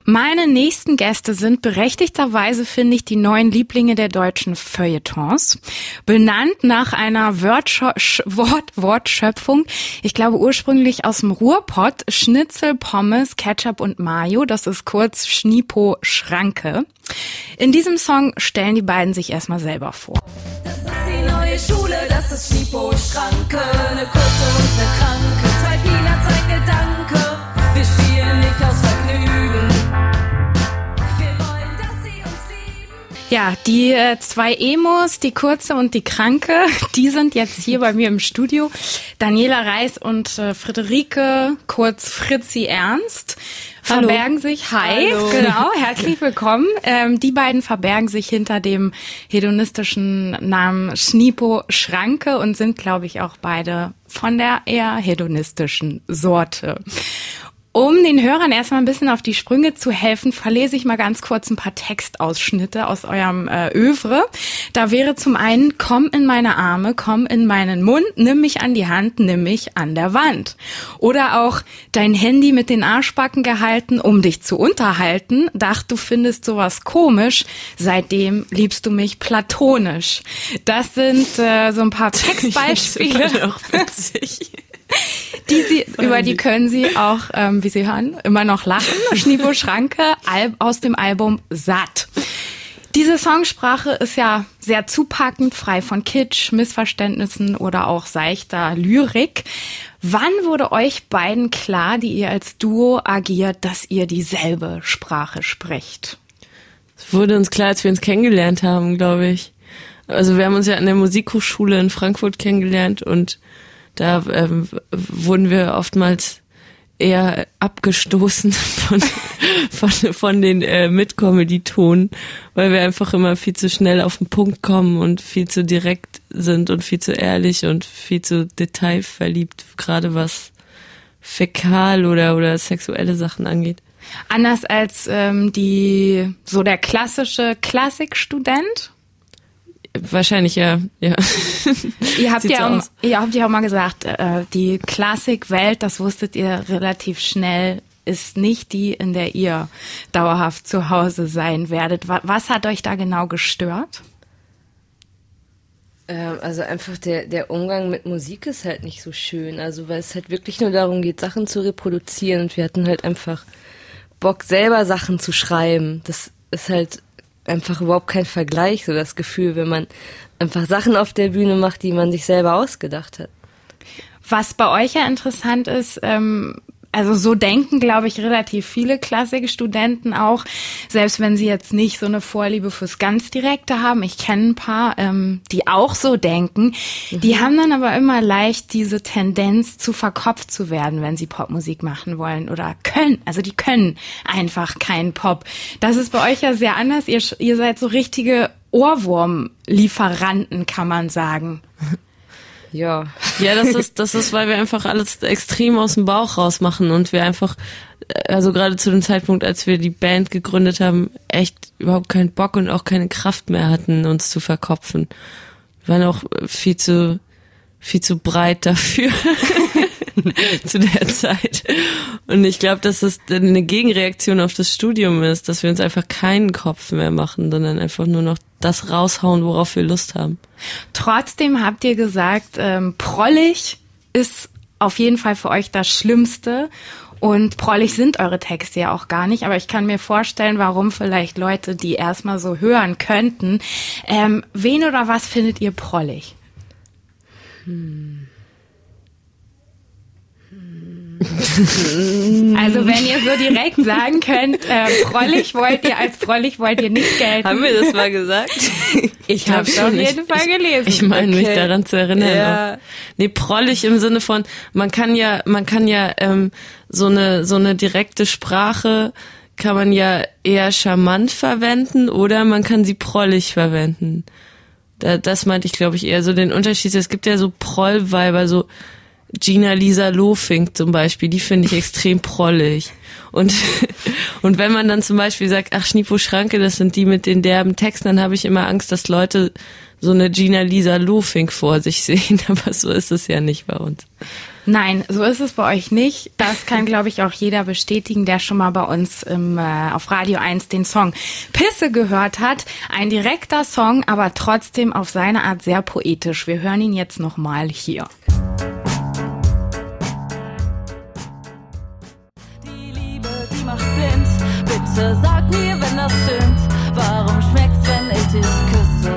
Meine nächsten Gäste sind berechtigterweise, finde ich, die neuen Lieblinge der deutschen Feuilletons. Benannt nach einer Wortschöpfung, ich glaube ursprünglich aus dem Ruhrpott, Schnitzel, Pommes, Ketchup und Mayo. Das ist kurz Schnipo Schranke. In diesem Song stellen die beiden sich erstmal selber vor. Das ist die neue Schule, das ist Schnipo Schranke. Eine kurze und eine kranke, 2 Peanuts, ein Gedanke. Wir spielen nicht aus Vergnügen. Wir wollen, dass sie uns lieben. Ja, die 2 Emos, die kurze und die kranke, die sind jetzt hier bei mir im Studio. Daniela Reis und Friederike, kurz Fritzi Ernst, verbergen sich, genau, herzlich willkommen. Die beiden verbergen sich hinter dem hedonistischen Namen Schnipo Schranke und sind, glaube ich, auch beide von der eher hedonistischen Sorte. Um den Hörern erstmal ein bisschen auf die Sprünge zu helfen, verlese ich mal ganz kurz ein paar Textausschnitte aus eurem Övre. Da wäre zum einen: Komm in meine Arme, komm in meinen Mund, nimm mich an die Hand, nimm mich an der Wand. Oder auch: Dein Handy mit den Arschbacken gehalten, um dich zu unterhalten. Dacht, du findest sowas komisch, seitdem liebst du mich platonisch. Das sind so ein paar Textbeispiele. Das auch witzig. Über die können Sie auch, wie Sie hören, immer noch lachen. Schnipo Schranke aus dem Album Satt. Diese Songsprache ist ja sehr zupackend, frei von Kitsch, Missverständnissen oder auch seichter Lyrik. Wann wurde euch beiden klar, die ihr als Duo agiert, dass ihr dieselbe Sprache sprecht? Es wurde uns klar, als wir uns kennengelernt haben, glaube ich. Also wir haben uns ja an der Musikhochschule in Frankfurt kennengelernt und da wurden wir oftmals eher abgestoßen von den Mitkommilitonen, weil wir einfach immer viel zu schnell auf den Punkt kommen und viel zu direkt sind und viel zu ehrlich und viel zu detailverliebt, gerade was fäkal oder sexuelle Sachen angeht. Anders als der klassische Klassikstudent? Wahrscheinlich, ja. Ihr habt ja auch mal gesagt, die Klassikwelt, das wusstet ihr relativ schnell, ist nicht die, in der ihr dauerhaft zu Hause sein werdet. Was hat euch da genau gestört? Also einfach der Umgang mit Musik ist halt nicht so schön. Also weil es halt wirklich nur darum geht, Sachen zu reproduzieren, und wir hatten halt einfach Bock, selber Sachen zu schreiben. Das ist halt einfach überhaupt kein Vergleich, so das Gefühl, wenn man einfach Sachen auf der Bühne macht, die man sich selber ausgedacht hat. Was bei euch ja interessant ist, also so denken, glaube ich, relativ viele Klassikstudenten auch, selbst wenn sie jetzt nicht so eine Vorliebe fürs ganz Direkte haben. Ich kenne ein paar, die auch so denken. Die haben dann aber immer leicht diese Tendenz, zu verkopft zu werden, wenn sie Popmusik machen wollen oder können. Also die können einfach keinen Pop. Das ist bei euch ja sehr anders. Ihr seid so richtige Ohrwurm-Lieferanten, kann man sagen. Ja. Ja, das ist, weil wir einfach alles extrem aus dem Bauch raus machen und wir einfach, also gerade zu dem Zeitpunkt, als wir die Band gegründet haben, echt überhaupt keinen Bock und auch keine Kraft mehr hatten, uns zu verkopfen. Wir waren auch viel zu breit dafür zu der Zeit. Und ich glaube, dass es eine Gegenreaktion auf das Studium ist, dass wir uns einfach keinen Kopf mehr machen, sondern einfach nur noch das raushauen, worauf wir Lust haben. Trotzdem habt ihr gesagt, prollig ist auf jeden Fall für euch das Schlimmste. Und prollig sind eure Texte ja auch gar nicht. Aber ich kann mir vorstellen, warum vielleicht Leute, die erstmal so hören könnten. Wen oder was findet ihr prollig? Also wenn ihr so direkt sagen könnt, prollig wollt ihr nicht gelten. Haben wir das mal gesagt? Ich habe es auf jeden Fall gelesen. Ich meine, mich daran zu erinnern. Ja. Nee, prollig im Sinne von, man kann ja so eine direkte Sprache kann man ja eher charmant verwenden oder man kann sie prollig verwenden. Das meinte ich, glaube ich, eher so den Unterschied. Es gibt ja so Prollweiber, so Gina-Lisa Lofink zum Beispiel, die finde ich extrem prollig. Und wenn man dann zum Beispiel sagt, ach, Schnipo Schranke, das sind die mit den derben Texten, dann habe ich immer Angst, dass Leute so eine Gina-Lisa Lofink vor sich sehen. Aber so ist es ja nicht bei uns. Nein, so ist es bei euch nicht. Das kann, glaube ich, auch jeder bestätigen, der schon mal bei uns auf Radio 1 den Song Pisse gehört hat. Ein direkter Song, aber trotzdem auf seine Art sehr poetisch. Wir hören ihn jetzt nochmal hier. Die Liebe, die macht blind. Bitte sag mir, wenn das stimmt. Warum schmeckt's, wenn ich dich küsse?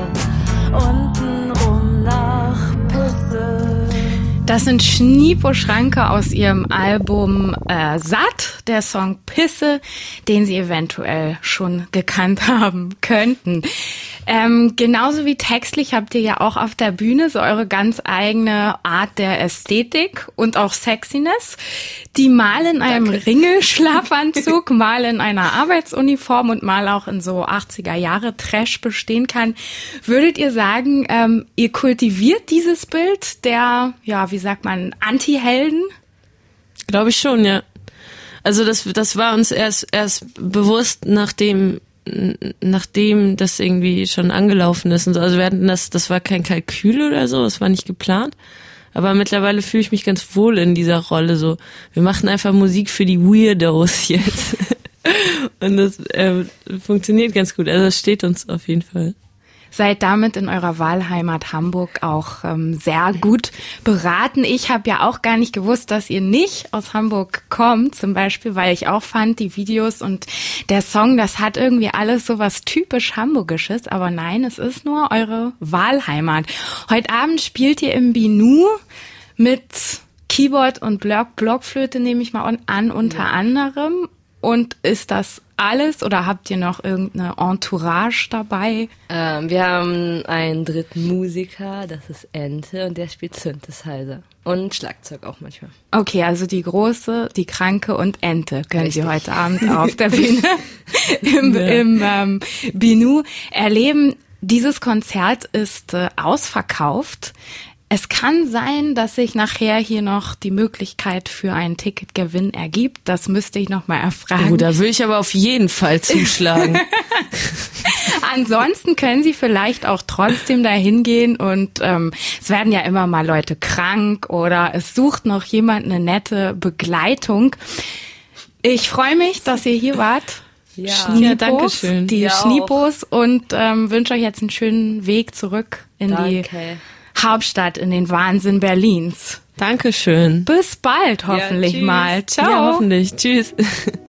Untenrum nach Pisse. Das sind Schnipo Schranke aus ihrem Album Satt, der Song Pisse, den Sie eventuell schon gekannt haben könnten. Genauso wie textlich habt ihr ja auch auf der Bühne so eure ganz eigene Art der Ästhetik und auch Sexiness, die mal in einem Ringelschlafanzug, mal in einer Arbeitsuniform und mal auch in so 80er Jahre Trash bestehen kann. Würdet ihr sagen, ihr kultiviert dieses Bild der, ja, wie sagt man, Anti-Helden? Glaube ich schon, ja. Also das war uns erst bewusst, nachdem das irgendwie schon angelaufen ist und so. Also wir hatten das war kein Kalkül oder so, das war nicht geplant. Aber mittlerweile fühle ich mich ganz wohl in dieser Rolle so. Wir machen einfach Musik für die Weirdos jetzt. Und das funktioniert ganz gut. Also es steht uns auf jeden Fall. Seid damit in eurer Wahlheimat Hamburg auch sehr gut beraten. Ich habe ja auch gar nicht gewusst, dass ihr nicht aus Hamburg kommt, zum Beispiel, weil ich auch fand, die Videos und der Song, das hat irgendwie alles so was typisch Hamburgisches, aber nein, es ist nur eure Wahlheimat. Heute Abend spielt ihr im Binu mit Keyboard und Blockflöte, nehme ich mal an, unter anderem. Und ist das alles oder habt ihr noch irgendeine Entourage dabei? Wir haben einen dritten Musiker, das ist Ente und der spielt Synthesizer und Schlagzeug auch manchmal. Okay, also die Große, die Kranke und Ente können Sie heute Abend auf der Bühne im Binu erleben. Dieses Konzert ist ausverkauft. Es kann sein, dass sich nachher hier noch die Möglichkeit für einen Ticketgewinn ergibt. Das müsste ich noch mal erfragen. Oh, da will ich aber auf jeden Fall zuschlagen. Ansonsten können Sie vielleicht auch trotzdem dahin gehen und es werden ja immer mal Leute krank oder es sucht noch jemand eine nette Begleitung. Ich freue mich, dass ihr hier wart. Ja, ja, danke schön. Die Schnipos und wünsche euch jetzt einen schönen Weg zurück in die Hauptstadt, in den Wahnsinn Berlins. Dankeschön. Bis bald, hoffentlich mal. Ciao. Ja, hoffentlich. Tschüss.